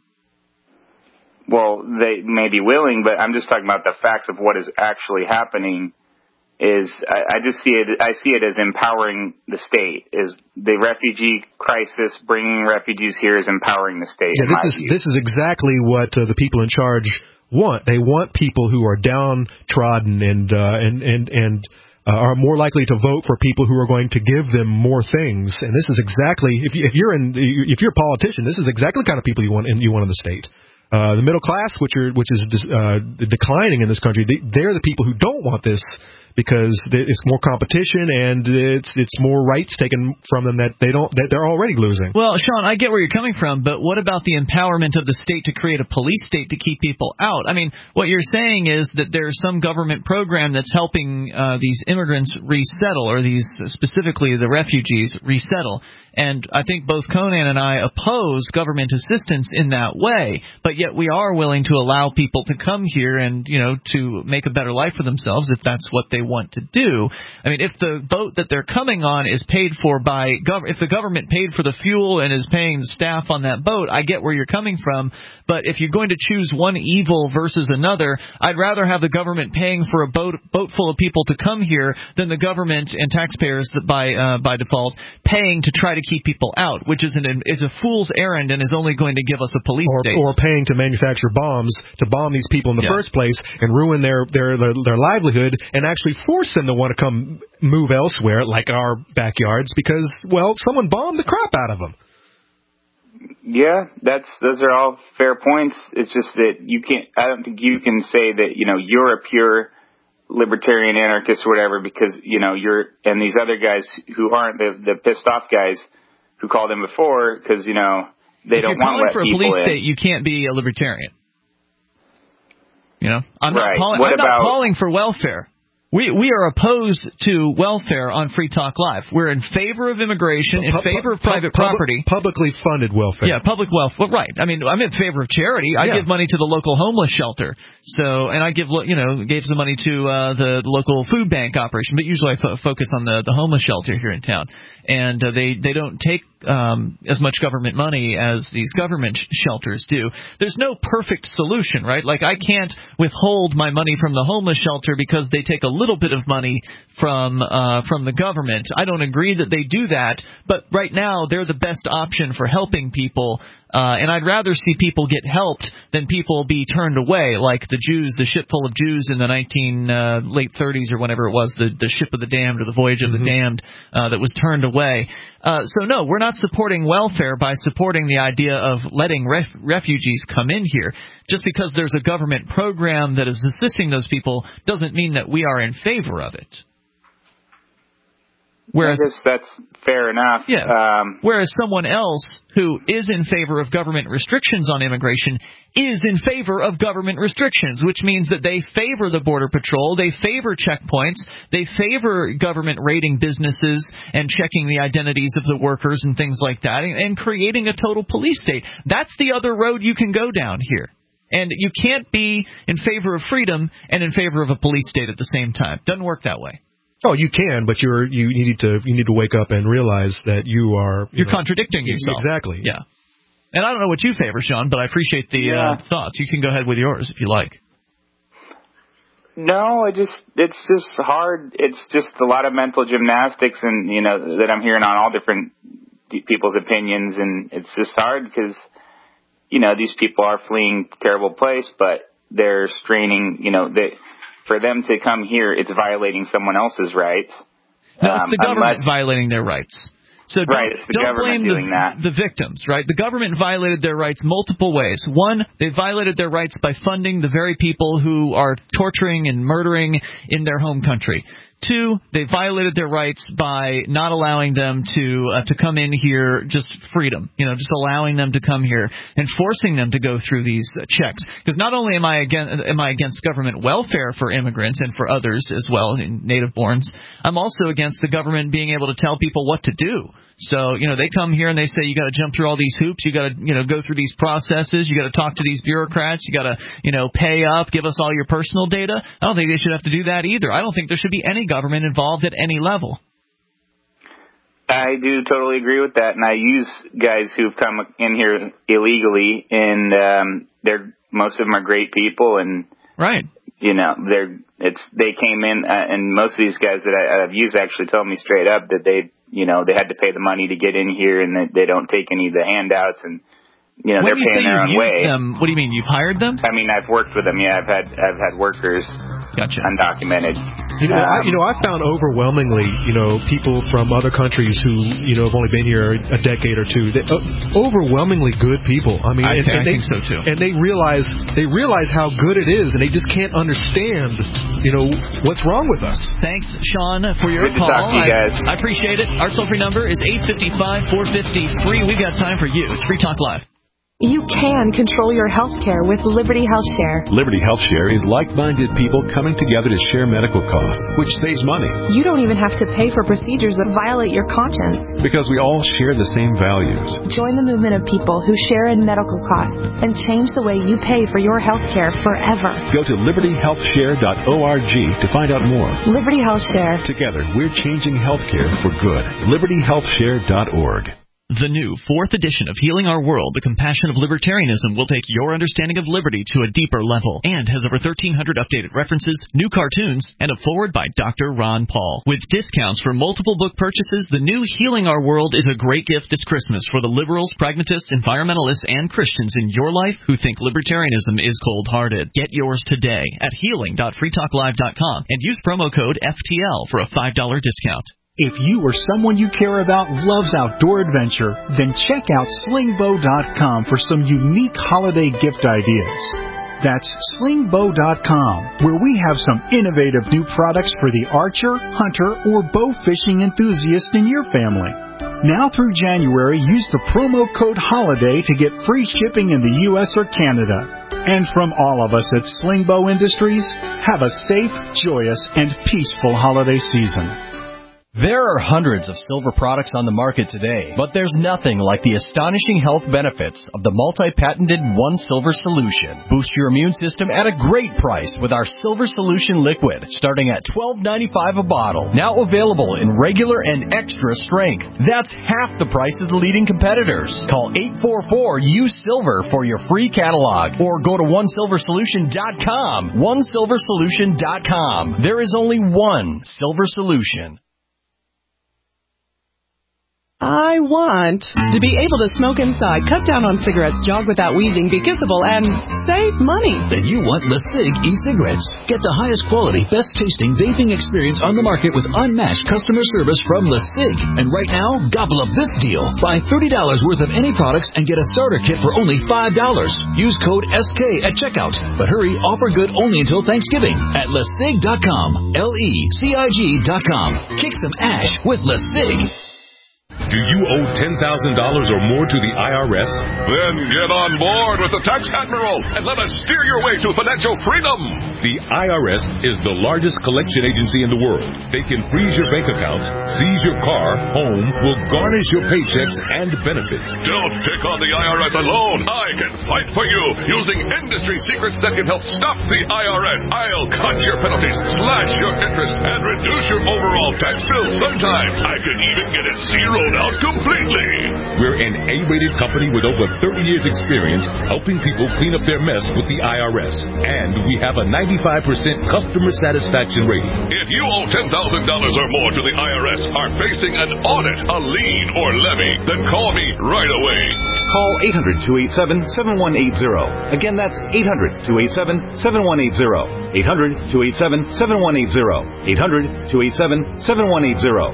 Well, they may be willing, but I'm just talking about the facts of what is actually happening. Is I, I just see it. I see it as empowering the state. Is the refugee crisis bringing refugees here is empowering the state. Yeah, this is view. this is exactly what uh, the people in charge want. They want people who are downtrodden and uh, and and and uh, are more likely to vote for people who are going to give them more things. And this is exactly if you, if you're in if you're a politician, this is exactly the kind of people you want in, you want in the state. Uh, the middle class, which are which is uh, declining in this country, they, they're the people who don't want this. Because it's more competition and it's it's more rights taken from them that they don't that they're already losing. Well, Sean, I get where you're coming from, but what about the empowerment of the state to create a police state to keep people out? I mean, what you're saying is that there's some government program that's helping uh, these immigrants resettle, or these specifically the refugees resettle. And I think both Conan and I oppose government assistance in that way, but yet we are willing to allow people to come here and, you know, to make a better life for themselves if that's what they want to do. I mean, if the boat that they're coming on is paid for by gov- if the government paid for the fuel and is paying the staff on that boat, I get where you're coming from. But if you're going to choose one evil versus another, I'd rather have the government paying for a boat boat full of people to come here than the government and taxpayers that by uh, by default paying to try to keep people out, which is an is a fool's errand and is only going to give us a police or, state. Or paying to manufacture bombs to bomb these people in the yeah. first place and ruin their, their their their livelihood and actually force them to want to come move elsewhere, like our backyards, because well, someone bombed the crap out of them. Yeah, that's those are all fair points. It's just that you can't. I don't think you can say that you know you're a pure libertarian anarchist or whatever because you know you're and these other guys who aren't the the pissed off guys who called in before because you know they if don't you're want to let for a people police in. State, you can't be a libertarian. You know, I'm right. not calling. What I'm about, not calling for welfare. We we are opposed to welfare on Free Talk Live. We're in favor of immigration, in Pub, favor of pub, private pub, property. Publicly funded welfare. Yeah, public welfare. Well, right. I mean, I'm in favor of charity. I yeah. give money to the local homeless shelter. So, and I give, you know, gave some money to uh, the local food bank operation, but usually I fo- focus on the, the homeless shelter here in town. And uh, they, they don't take um, as much government money as these government sh- shelters do. There's no perfect solution, right? Like, I can't withhold my money from the homeless shelter because they take a little bit of money from uh, from the government. I don't agree that they do that, but right now they're the best option for helping people. Uh, and I'd rather see people get helped than people be turned away, like the Jews, the ship full of Jews in the nineteen uh, late thirties or whenever it was, the the ship of the damned or the voyage of mm-hmm. the damned uh, that was turned away. Uh, so, no, we're not supporting welfare by supporting the idea of letting ref- refugees come in here. Just because there's a government program that is assisting those people doesn't mean that we are in favor of it. Whereas, I guess that's fair enough. Yeah. Um, Whereas someone else who is in favor of government restrictions on immigration is in favor of government restrictions, which means that they favor the Border Patrol, they favor checkpoints, they favor government raiding businesses and checking the identities of the workers and things like that, and, and creating a total police state. That's the other road you can go down here. And you can't be in favor of freedom and in favor of a police state at the same time. Doesn't work that way. Oh, you can, but you're you need to you need to wake up and realize that you are you you're know, contradicting yourself. Exactly. Yeah. And I don't know what you favor, Sean, but I appreciate the Yeah. uh, thoughts. You can go ahead with yours if you like. No, it just it's just hard. It's just a lot of mental gymnastics, and you know that I'm hearing on all different people's opinions, and it's just hard because you know these people are fleeing a terrible place, but they're straining. You know they. For them to come here, it's violating someone else's rights. No, it's um, the government unless, violating their rights. So don't, right, it's the don't blame government doing the, that. the victims, right? The government violated their rights multiple ways. One, they violated their rights by funding the very people who are torturing and murdering in their home country. Two, they violated their rights by not allowing them to uh, to come in here just freedom, you know, just allowing them to come here and forcing them to go through these uh, checks. Because not only am I against am I against government welfare for immigrants and for others as well, in native-borns, I'm also against the government being able to tell people what to do. So, you know, they come here and they say you got to jump through all these hoops, you got to, you know, go through these processes, you got to talk to these bureaucrats, you got to, you know, pay up, give us all your personal data. I don't think they should have to do that either. I don't think there should be any government involved at any level. I do totally agree with that, and I use guys who've come in here illegally, and um, they're most of them are great people, and right, you know, they're it's they came in, uh, and most of these guys that I, I've used actually told me straight up that they, you know, they had to pay the money to get in here, and that they don't take any of the handouts, and you know, when they're you paying say their own you've way. used them, what do you mean? You've hired them? I mean, I've worked with them. Yeah, I've had I've had workers. Gotcha. Undocumented. You know, um, I, you know, I found overwhelmingly, you know, people from other countries who, you know, have only been here a decade or two. They, uh, overwhelmingly good people. I mean, I, and, th- and I they, think so too. And they realize they realize how good it is, and they just can't understand, you know, what's wrong with us. Thanks, Sean, for your Good to call. talk to you guys. I, I appreciate it. Our toll-free number is eight five five, four five zero, free. We've got time for you. It's Free Talk Live. You can control your health care with Liberty Health Share. Liberty Health Share is like-minded people coming together to share medical costs, which saves money. You don't even have to pay for procedures that violate your conscience. Because we all share the same values. Join the movement of people who share in medical costs and change the way you pay for your health care forever. Go to liberty health share dot org to find out more. Liberty Health Share. Together, we're changing healthcare for good. liberty health share dot org. The new fourth edition of Healing Our World, The Compassion of Libertarianism, will take your understanding of liberty to a deeper level and has over thirteen hundred updated references, new cartoons, and a foreword by Doctor Ron Paul. With discounts for multiple book purchases, the new Healing Our World is a great gift this Christmas for the liberals, pragmatists, environmentalists, and Christians in your life who think libertarianism is cold-hearted. Get yours today at healing dot free talk live dot com and use promo code F T L for a five dollars discount. If you or someone you care about loves outdoor adventure, then check out sling bow dot com for some unique holiday gift ideas. That's sling bow dot com, where we have some innovative new products for the archer, hunter, or bow fishing enthusiast in your family. Now through January, use the promo code HOLIDAY to get free shipping in the U S or Canada. And from all of us at Sling Bow Industries, have a safe, joyous, and peaceful holiday season. There are hundreds of silver products on the market today, but there's nothing like the astonishing health benefits of the multi-patented One Silver Solution. Boost your immune system at a great price with our Silver Solution Liquid, starting at twelve ninety-five a bottle. Now available in regular and extra strength. That's half the price of the leading competitors. Call eight four four, U S I L V E R for your free catalog, or go to one silver solution dot com. one silver solution dot com. There is only one Silver Solution. I want to be able to smoke inside, cut down on cigarettes, jog without wheezing, be kissable, and save money. Then you want LeSig e-cigarettes. Get the highest quality, best tasting vaping experience on the market with unmatched customer service from LeSig. And right now, gobble up this deal. Buy thirty dollars worth of any products and get a starter kit for only five dollars. Use code S K at checkout. But hurry, offer good only until Thanksgiving at lesig dot com. L E C I G dot com. Kick some ash with LeSig. Do you owe ten thousand dollars or more to the I R S? Then get on board with the Tax Admiral and let us steer your way to financial freedom. The I R S is the largest collection agency in the world. They can freeze your bank accounts, seize your car, home, will garnish your paychecks and benefits. Don't pick on the I R S alone. I can fight for you using industry secrets that can help stop the I R S. I'll cut your penalties, slash your interest, and reduce your overall tax bill. Sometimes I can even get it zeroed out completely. We're an A-rated company with over thirty years experience helping people clean up their mess with the I R S. And we have a ninety-five percent customer satisfaction rating. If you owe ten thousand dollars or more to the I R S, are facing an audit, a lien, or levy, then call me right away. Call eight hundred, two eight seven, seven one eight zero. Again, that's eight hundred, two eight seven, seven one eight zero. eight hundred, two eight seven, seven one eight zero. eight hundred, two eight seven, seven one eight zero.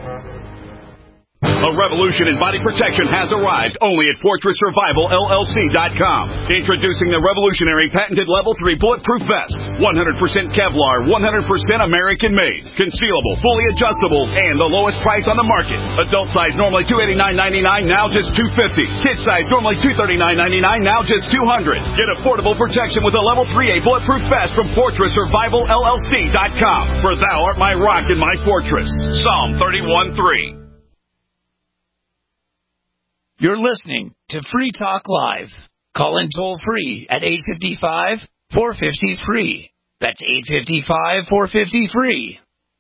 A revolution in body protection has arrived only at Fortress Survival L L C dot com. Introducing the revolutionary patented Level three Bulletproof Vest. one hundred percent Kevlar, one hundred percent American made. Concealable, fully adjustable, and the lowest price on the market. Adult size normally two hundred eighty-nine ninety-nine, now just two hundred fifty dollars. Kid size normally two hundred thirty-nine ninety-nine, now just two hundred dollars. Get affordable protection with a Level three A Bulletproof Vest from Fortress Survival L L C dot com. For thou art my rock and my fortress. Psalm thirty-one three. You're listening to Free Talk Live. Call in toll free at eight five five, four five zero, free. That's eight five five, four five zero, free.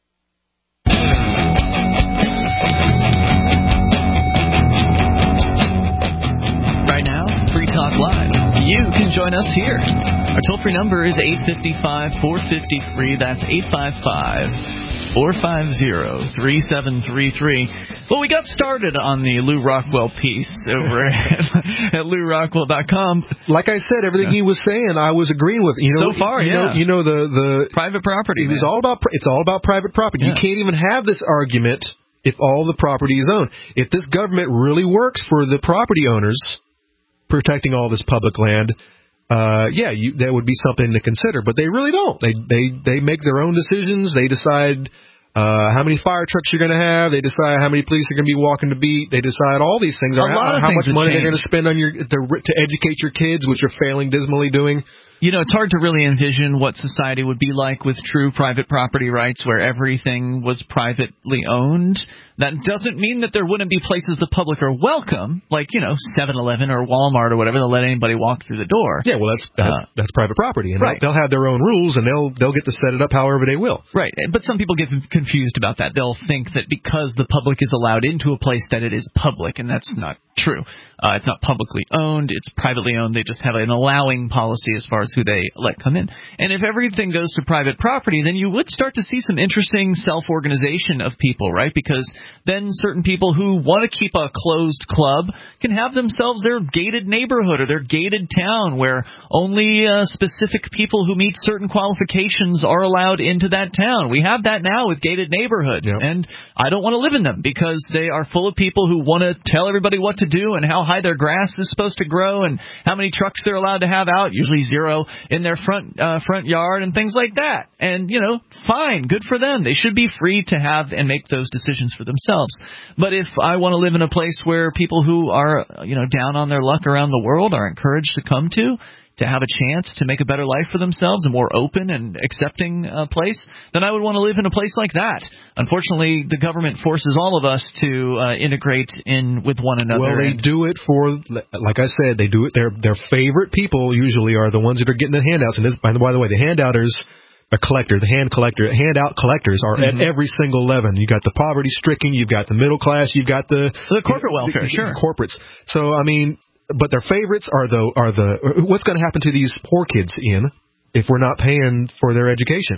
Right now, Free Talk Live. You can join us here. Our toll-free number is eight five five, four five zero, free. That's eight five five, four five zero, three seven three three. Well, we got started on the Lou Rockwell piece over at, at lou rockwell dot com. Like I said, everything yeah. he was saying, I was agreeing with. You know, so far, you yeah. Know, you know the the private property. It was all about it's all about private property. Yeah. You can't even have this argument if all the property is owned. If this government really works for the property owners, protecting all this public land. Uh, yeah, you, that would be something to consider, but they really don't. They they they make their own decisions. They decide uh, how many fire trucks you're going to have. They decide how many police are going to be walking the beat. They decide all these things. A Or lot how, of how things much money change. they're going to spend on your to, to educate your kids, which you're failing dismally doing. You know, it's hard to really envision what society would be like with true private property rights where everything was privately owned. That doesn't mean that there wouldn't be places the public are welcome, like, you know, seven eleven or Walmart or whatever. They'll let anybody walk through the door. Yeah, well, that's that's, uh, that's private property, and right. they'll, they'll have their own rules, and they'll they'll get to set it up however they will. Right, but some people get confused about that. They'll think that because the public is allowed into a place that it is public, and that's not true. Uh, it's not publicly owned. It's privately owned. They just have an allowing policy as far as who they let come in. And if everything goes to private property, then you would start to see some interesting self-organization of people, right? Because then certain people who want to keep a closed club can have themselves their gated neighborhood or their gated town where only uh, specific people who meet certain qualifications are allowed into that town. We have that now with gated neighborhoods, yep. and I don't want to live in them because they are full of people who want to tell everybody what to do and how high their grass is supposed to grow and how many trucks they're allowed to have out, usually zero, in their front uh, front yard and things like that. And, you know, fine, good for them. They should be free to have and make those decisions for themselves. But if I want to live in a place where people who are, you know, down on their luck around the world are encouraged to come to, to have a chance to make a better life for themselves, a more open and accepting uh, place, then I would want to live in a place like that. Unfortunately, the government forces all of us to uh, integrate in with one another. Well, they do it for, like I said, they do it. Their their favorite people usually are the ones that are getting the handouts. And this, by the, by the way, the handouters, a collector, the hand collector, handout collectors are mm-hmm. at every single level. You got the poverty-stricken, you've got the middle class, you've got the the corporate welfare, the, sure, corporates. So I mean. But their favorites are the are the what's going to happen to these poor kids, Ian, if we're not paying for their education?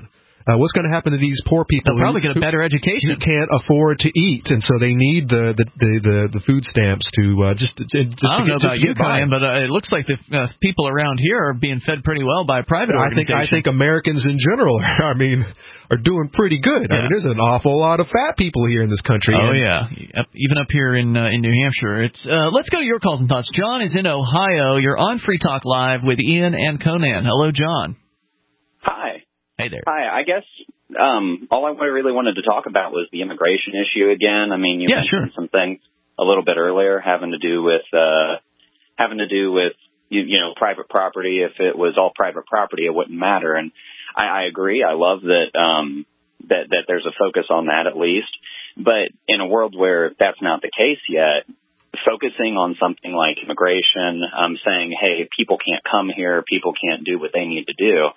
Uh, what's going to happen to these poor people? They'll probably who, get a better education. Who can't afford to eat, and so they need the the the, the, the food stamps to uh, just, just I don't to know get, about you, Conan, but uh, it looks like the uh, people around here are being fed pretty well by private I think organizations. I think Americans in general, I mean, are doing pretty good. Yeah. I mean, there's an awful lot of fat people here in this country. Oh and, yeah, up, even up here in uh, in New Hampshire. It's uh, let's go to your calls and thoughts. John is in Ohio. You're on Free Talk Live with Ian and Conan. Hello, John. Hi. Hey there. Hi. I guess um, all I really wanted to talk about was the immigration issue again. I mean, you yeah, mentioned sure. some things a little bit earlier having to do with uh, having to do with you, you know private property. If it was all private property, it wouldn't matter. And I, I agree. I love that um, that that there's a focus on that at least. But in a world where that's not the case yet, focusing on something like immigration, um, saying, hey, people can't come here, people can't do what they need to do.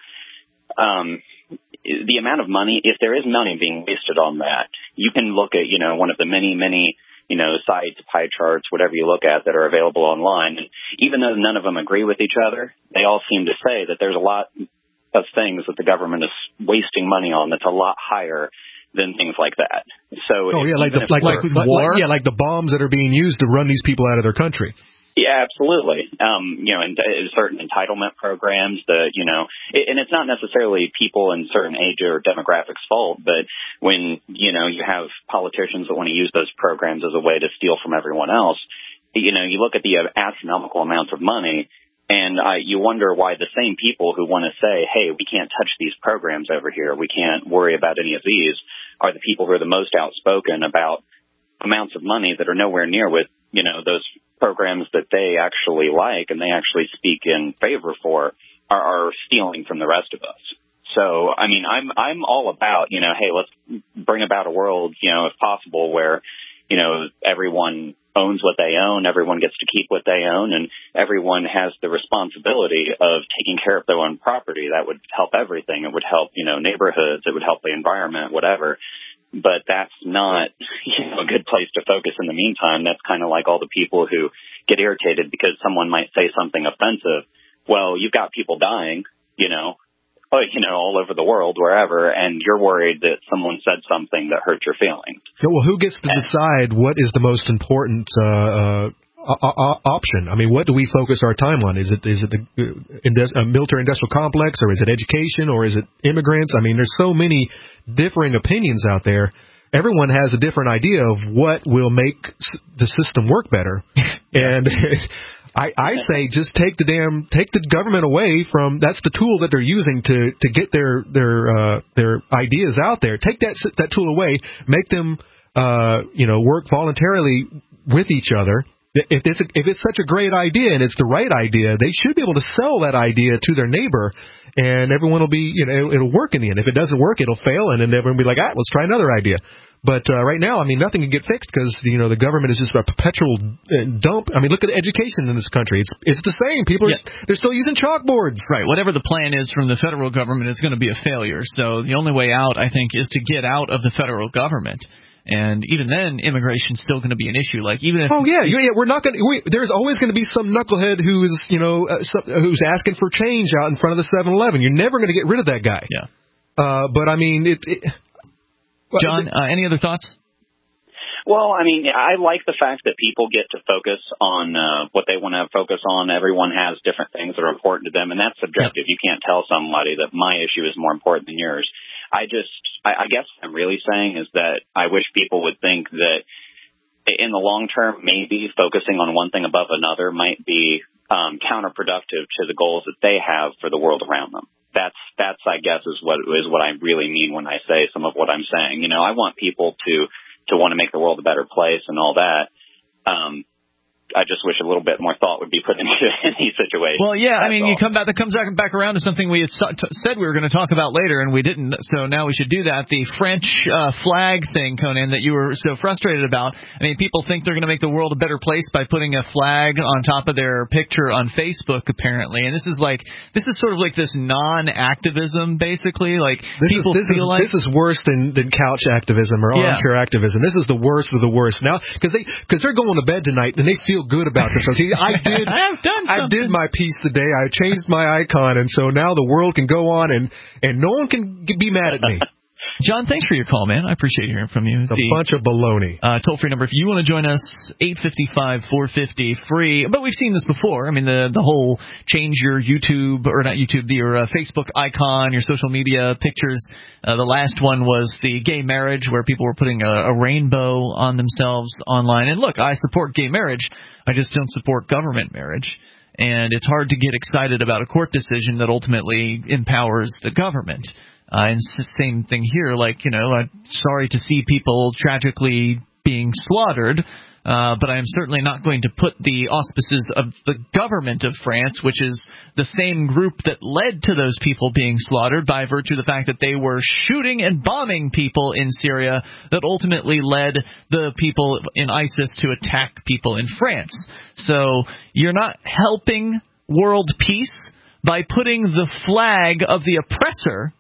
Um, the amount of money, if there is money being wasted on that, you can look at, you know, one of the many, many, you know, sites, pie charts, whatever you look at that are available online. And even though none of them agree with each other, they all seem to say that there's a lot of things that the government is wasting money on that's a lot higher than things like that. So, oh yeah, like the like, like, like, like yeah, like the bombs that are being used to run these people out of their country. Yeah, absolutely. Um, you know, and uh, certain entitlement programs that, you know, it, and it's not necessarily people in certain age or demographics' fault, but when, you know, you have politicians that want to use those programs as a way to steal from everyone else, you know, you look at the astronomical amounts of money and uh, you wonder why the same people who want to say, hey, we can't touch these programs over here, we can't worry about any of these, are the people who are the most outspoken about amounts of money that are nowhere near with, you know, those programs that they actually like and they actually speak in favor for are, are stealing from the rest of us. So, I mean, I'm I'm all about, you know, hey, let's bring about a world, you know, if possible, where, you know, everyone owns what they own, everyone gets to keep what they own, and everyone has the responsibility of taking care of their own property. That would help everything. It would help, you know, neighborhoods. It would help the environment, whatever. But that's not, you know, a good place to focus in the meantime. That's kind of like all the people who get irritated because someone might say something offensive. Well, you've got people dying, you know, oh, you know, all over the world, wherever, and you're worried that someone said something that hurt your feelings. Yeah, well, who gets to decide what is the most important uh, uh, option? I mean, what do we focus our time on? Is it is it the uh, military-industrial complex, or is it education, or is it immigrants? I mean, there's so many differing opinions out there. Everyone has a different idea of what will make the system work better, and I, I say just take the damn take the government away from. That's the tool that they're using to to get their their uh, their ideas out there. Take that that tool away. Make them uh, you know work voluntarily with each other. If it's a, if it's such a great idea and it's the right idea, they should be able to sell that idea to their neighbor, and everyone will be, you know, it'll, it'll work in the end. If it doesn't work, it'll fail, and then everyone will be like, ah, let's try another idea. But uh, right now, I mean, nothing can get fixed because, you know, the government is just a perpetual dump. I mean, look at education in this country. It's it's the same. People are yeah. they're still using chalkboards. Right. Whatever the plan is from the federal government is going to be a failure. So the only way out, I think, is to get out of the federal government. And even then, immigration's still going to be an issue. Like even if oh yeah, yeah, we're not going. We, there's always going to be some knucklehead who is, you know, uh, some, who's asking for change out in front of the seven eleven. You're never going to get rid of that guy. Yeah. Uh, but I mean, it. it well, John, uh, any other thoughts? Well, I mean, I like the fact that people get to focus on uh, what they want to focus on. Everyone has different things that are important to them, and that's subjective. Yeah. You can't tell somebody that my issue is more important than yours. I just, I, I guess what I'm really saying is that I wish people would think that in the long term, maybe focusing on one thing above another might be um, counterproductive to the goals that they have for the world around them. That's, that's, I guess, is what is what I really mean when I say some of what I'm saying. You know, I want people to, to want to make the world a better place and all that. Um, I just wish a little bit more thought would be put into any situation. Well, yeah, I mean, all. you come back, that comes back, back around to something we had said we were going to talk about later, and we didn't, so now we should do that. The French uh, flag thing, Conan, that you were so frustrated about. I mean, people think they're going to make the world a better place by putting a flag on top of their picture on Facebook, apparently, and this is like, this is sort of like this non-activism, basically, like, this people is, this feel is, like... This is worse than, than couch activism or yeah. armchair activism. This is the worst of the worst. Now, because they, because they're going to bed tonight, and they feel good about themselves. I did. I have done something. I did my P peace today. I changed my icon, and so now the world can go on, and, and no one can be mad at me. John, thanks for your call, man. I appreciate hearing from you. It's a the, bunch of baloney. Uh, toll-free number, if you want to join us, eight five five, four five zero, free. But we've seen this before. I mean, the the whole change your YouTube, or not YouTube, your uh, Facebook icon, your social media pictures. Uh, the last one was the gay marriage, where people were putting a, a rainbow on themselves online. And look, I support gay marriage. I just don't support government marriage. And it's hard to get excited about a court decision that ultimately empowers the government. Uh, and it's the same thing here. Like, you know, I'm sorry to see people tragically being slaughtered, uh, but I am certainly not going to put the auspices of the government of France, which is the same group that led to those people being slaughtered by virtue of the fact that they were shooting and bombing people in Syria, that ultimately led the people in ISIS to attack people in France. So you're not helping world peace by putting the flag of the oppressor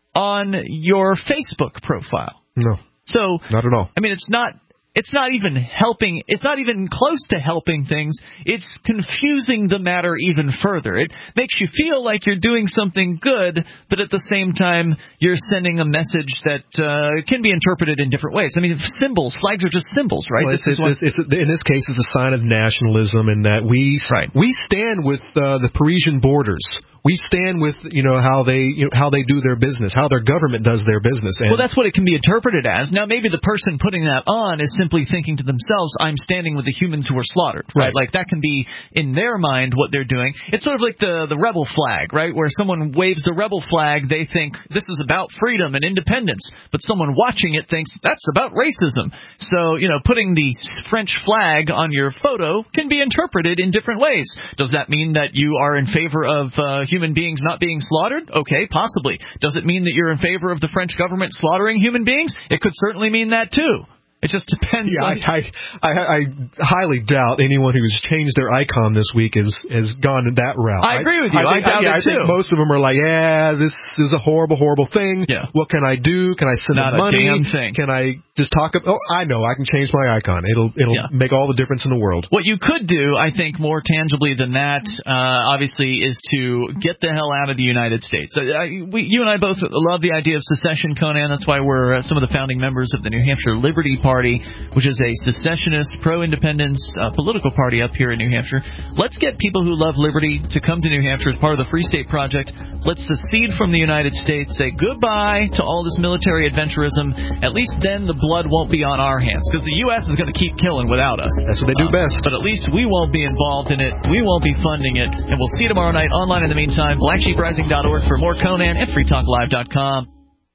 on your Facebook profile. No. So not at all. I mean, it's not it's not even helping. It's not even close to helping things. It's confusing the matter even further. It makes you feel like you're doing something good, but at the same time, you're sending a message that uh, can be interpreted in different ways. I mean, symbols, flags are just symbols, right? Well, this it's, is it's, it's, in this case, it's a sign of nationalism, in that we right. we stand with uh, the Parisian borders. We stand with, you know, how they you know, how they do their business, how their government does their business. And well, that's what it can be interpreted as. Now, maybe the person putting that on is simply thinking to themselves, I'm standing with the humans who were slaughtered, right? right? Like, that can be, in their mind, what they're doing. It's sort of like the, the rebel flag, right? Where someone waves the rebel flag, they think this is about freedom and independence, but someone watching it thinks that's about racism. So, you know, putting the French flag on your photo can be interpreted in different ways. Does that mean that you are in favor of uh, human beings not being slaughtered? Okay, possibly. Does it mean that you're in favor of the French government slaughtering human beings? It could certainly mean that too. It just depends. Yeah, on... I, I, I highly doubt anyone who's changed their icon this week has, has gone that route. I agree with you. I, I, think, I doubt yeah, it I too. think most of them are like, yeah, this is a horrible, horrible thing. Yeah. What can I do? Can I send Not them money? a damn thing. Can I just talk about? Oh, I know. I can change my icon. It'll it'll yeah. make all the difference in the world. What you could do, I think, more tangibly than that, uh, obviously, is to get the hell out of the United States. Uh, I, we, you and I both love the idea of secession, Conan. That's why we're uh, some of the founding members of the New Hampshire Liberty Party, which is a secessionist, pro-independence uh, political party up here in New Hampshire. Let's get people who love liberty to come to New Hampshire as part of the Free State Project. Let's secede from the United States, say goodbye to all this military adventurism. At least then the blood won't be on our hands, because the U S is going to keep killing without us. That's what they do uh, best. But at least we won't be involved in it. We won't be funding it. And we'll see you tomorrow night online in the meantime. black sheep rising dot org for more Conan and free talk live dot com.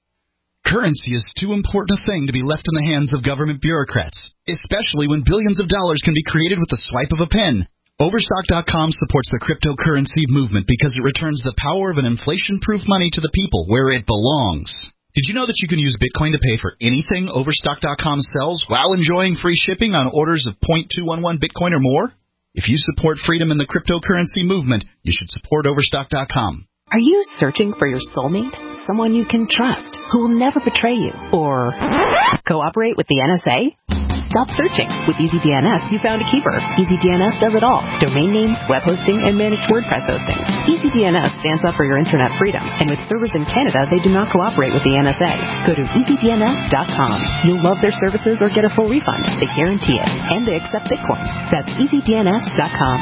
Currency is too important a thing to be left in the hands of government bureaucrats, especially when billions of dollars can be created with the swipe of a pen. Overstock dot com supports the cryptocurrency movement because it returns the power of an inflation-proof money to the people where it belongs. Did you know that you can use Bitcoin to pay for anything Overstock dot com sells while enjoying free shipping on orders of zero point two one one Bitcoin or more? If you support freedom in the cryptocurrency movement, you should support Overstock dot com. Are you searching for your soulmate? Someone you can trust, who will never betray you, or cooperate with the N S A? Stop searching. With EasyDNS, you found a keeper. EasyDNS does it all. Domain names, web hosting, and managed WordPress hosting. EasyDNS stands up for your internet freedom, and with servers in Canada, they do not cooperate with the N S A. Go to easy D N S dot com. You'll love their services or get a full refund. They guarantee it, and they accept Bitcoin. That's easy D N S dot com.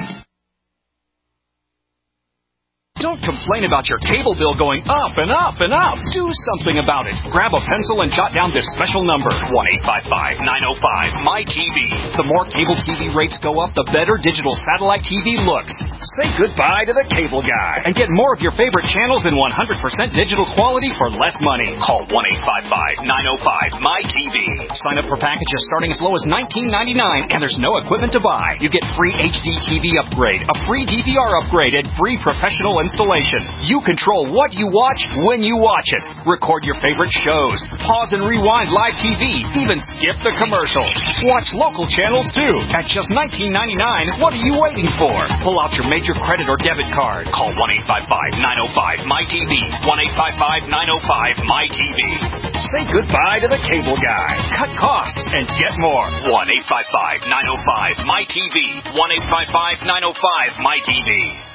Don't complain about your cable bill going up and up and up. Do something about it. Grab a pencil and jot down this special number, one eight five five, nine oh five, M Y T V. The more cable T V rates go up, the better digital satellite T V looks. Say goodbye to the cable guy and get more of your favorite channels in one hundred percent digital quality for less money. Call one eight five five, nine oh five, M Y T V. Sign up for packages starting as low as nineteen ninety-nine, and there's no equipment to buy. You get free H D T V upgrade, a free D V R upgrade, and free professional installation. You control what you watch when you watch it. Record your favorite shows. Pause and rewind live T V. Even skip the commercials. Watch local channels too. At just nineteen ninety-nine, what are you waiting for? Pull out your major credit or debit card. Call one eight five five, nine oh five, M Y T V. one eight five five, nine oh five, M Y T V. Say goodbye to the cable guy. Cut costs and get more. one eight five five, nine oh five, M Y T V. one eight five five, nine oh five, M Y T V.